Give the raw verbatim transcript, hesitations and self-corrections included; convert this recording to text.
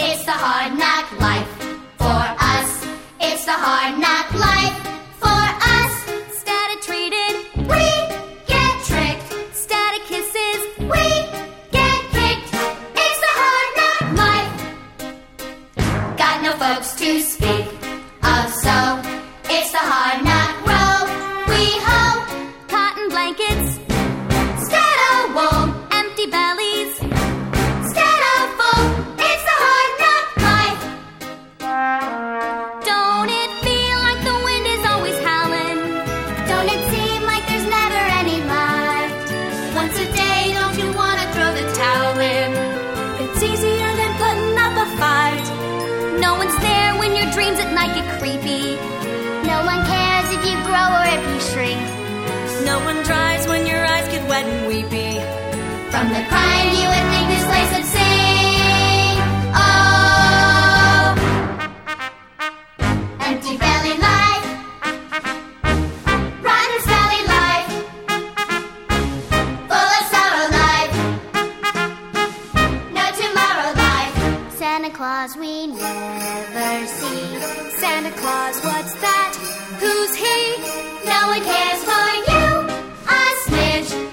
It's the hard knock life for us. It's the hard knock life for us. Static treated, we get tricked. static kisses, We get kicked. It's the hard knock life. Got no folks to speak of, so it's the hard knock row. We hoe, cotton blankets, stato wool, empty bellies, stato full. It's the hard knock life. don't it feel like the wind is always howling? Don't it seem like there's never any left? Once a day, don't you wanna throw the towel in? It's easier than putting up a fight. No one's there when your dreams at night get creepy. No one cares if you grow or if you shrink. No one dries when your eyes get wet and weepy. From the crying, you would think this place would sing. Oh, empty belly life, rotten smelly life, full of sorrow life, no tomorrow life. Santa Claus we never see. Santa Claus, what's that? Who's he? No one cares for you, a smidge.